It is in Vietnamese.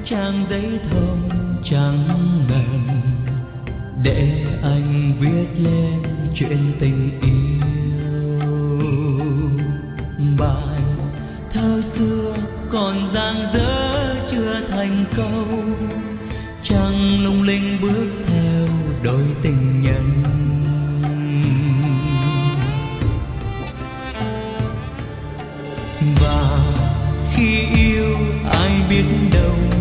trang giấy thông trắng ngần để anh viết lên chuyện tình yêu. Bài thơ xưa còn dang dở chưa thành câu, trăng lung linh bước theo đôi tình nhân. Và khi yêu ai biết đâu